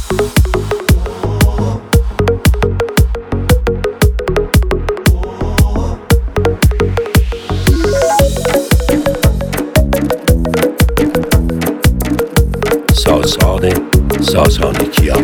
سازان کیا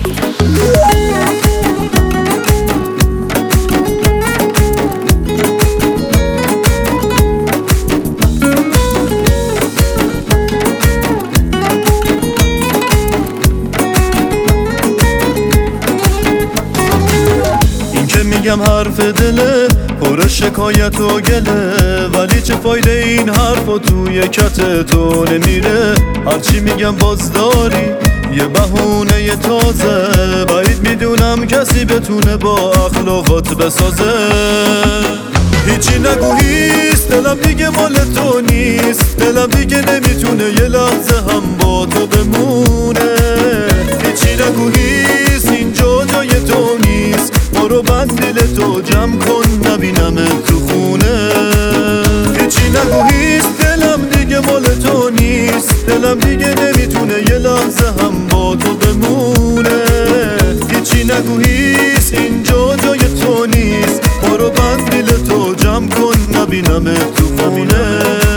این که میگم حرف دله پر شکایت و گله، ولی چه فایده این حرفا توی کت تو نمیره. هرچی میگم باز داری یه بهونه تازه، بعید میدونم کسی بتونه با اخلاقات بسازه. هیچی نگو هیست، دلم دیگه مال تو نیست، دلم دیگه نمیتونه یه لحظه هم با تو بمونه. هیچی نگو هیست، اینجا جای تو نیست، برو بند دل تو جمع کن نبینم تو خونه. هیچی نگو هیست، دلم دیگه مال تو نیست، دلم دیگه نمیتونه یه لحظه هم با تو بمونه. هیچی نگو هیست، اینجا جای تو نیست، برو بند دل تو جمع کن نبینم تو خونه.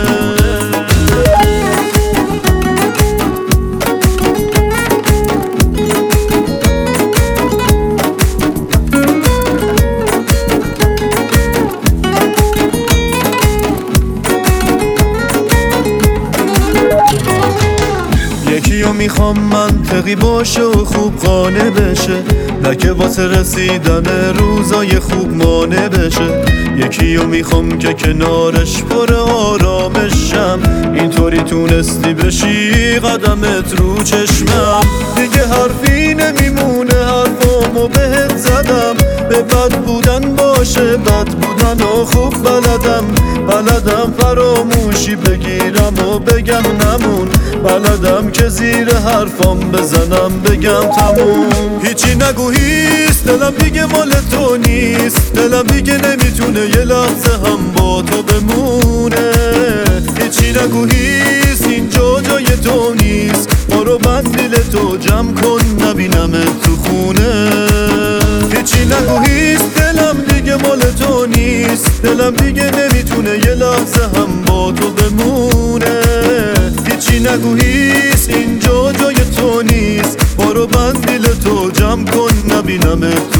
یکیو میخوام منطقی باشه و خوب قانع بشه، نه که واسه رسیدن روزای خوب مانع بشه. یکیو میخوام که کنارش پر آرامشم، اینطوری تونستی بشی قدمت رو چشمم. دیگه حرفی نمیمونه، حرفامو بهت زدم، به بد بودن باشه بد بودن و خوب بلدم فراموشی بگیرم و بگم نمون، بلدم که زیر حرفام بزنم بگم تموم. هیچی نگو هیست، دلم دیگه مال تو نیست، دلم دیگه نمیتونه یه لحظه هم با تو بمونه. هیچی نگو هیست، اینجا جای تو نیست، برو بند دل تو جمع کن نبینم تو خونه. هیچی نگو هیست، دلم دیگه مال تو نیست، دلم دیگه نمیتونه یه لحظه هم با تو بمونه. هیچی نگو هیست، اینجا جای تو نیست، برو بند دل تو جمع کن نبینم